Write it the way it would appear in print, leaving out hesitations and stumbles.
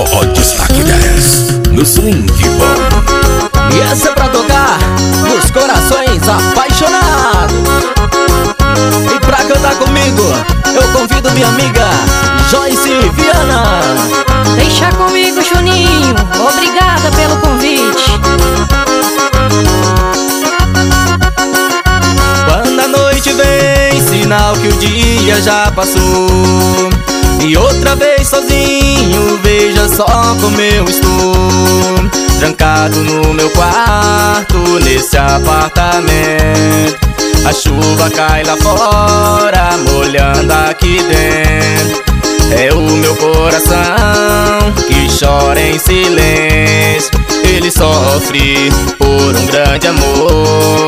O Destaque 10 no Swing Bom. E essa é pra tocar nos corações apaixonados. E pra cantar comigo, eu convido minha amiga Joyce Viana. Deixa comigo, Juninho, obrigada pelo convite. Quando a noite vem, sinal que o dia já passou. E outra vez sozinho, veja só como eu estou. Trancado no meu quarto, nesse apartamento. A chuva cai lá fora, molhando aqui dentro. É o meu coração que chora em silêncio. Ele sofre por um grande amor.